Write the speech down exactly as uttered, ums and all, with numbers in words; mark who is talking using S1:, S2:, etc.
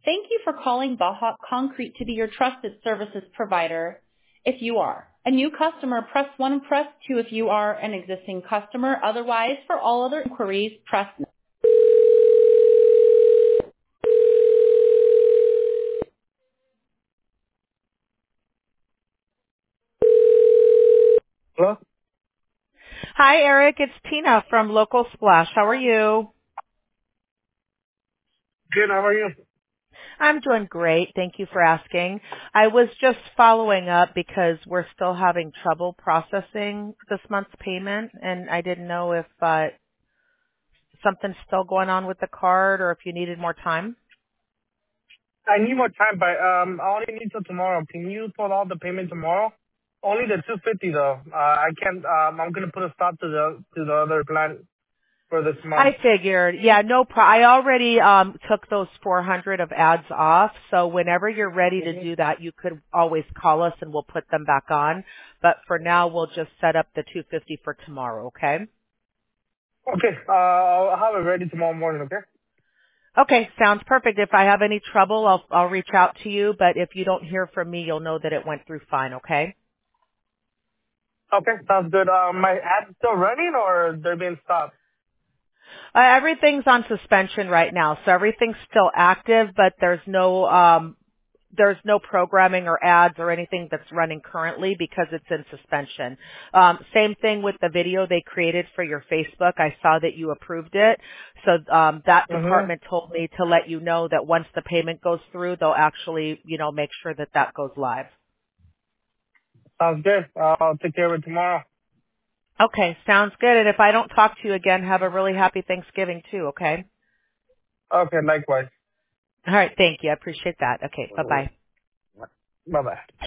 S1: Thank you for calling Baja Concrete to be your trusted services provider. If you are a new customer, press one, press two if you are an existing customer. Otherwise, for all other inquiries, press nine. Hello?
S2: Hi, Eric. It's Tina from Local Splash. How are you?
S1: Good, how are you?
S2: I'm doing great. Thank you for asking. I was just following up because we're still having trouble processing this month's payment, and I didn't know if uh, something's still going on with the card or if you needed more time.
S1: I need more time, but um, I only need till tomorrow. Can you pull out the payment tomorrow? Only the two fifty though. Uh, I can't. Um, I'm gonna put a stop to the to the other plan for this month.
S2: I figured. Yeah, no pro- I already um took those four hundred of ads off, so whenever you're ready to
S1: hmm
S2: do that, you could always call us and we'll put them back on. But for now, we'll just set up the two fifty for tomorrow, okay?
S1: Okay. Uh, I'll have it ready tomorrow morning. Okay.
S2: Okay, sounds perfect. If I have any trouble, I'll I'll reach out to you, but if you don't hear from me, you'll know that it went through fine, okay?
S1: Okay. Sounds good. Um, my ad's still running, or they're being stopped?
S2: Uh, everything's on suspension right now, so everything's still active, but there's no um there's no programming or ads or anything that's running currently because it's in suspension. Um, same thing with the video they created for your Facebook. I saw that you approved it. So um, that
S1: Mm-hmm.
S2: department told me to let you know that once the payment goes through, they'll actually, you know, make sure that that goes live.
S1: Sounds good. Uh, I'll take care of it tomorrow.
S2: Okay, sounds good. And if I don't talk to you again, have a really happy Thanksgiving too, okay?
S1: Okay. Likewise.
S2: All right, thank you. I appreciate that. Okay, bye-bye.
S1: Bye bye.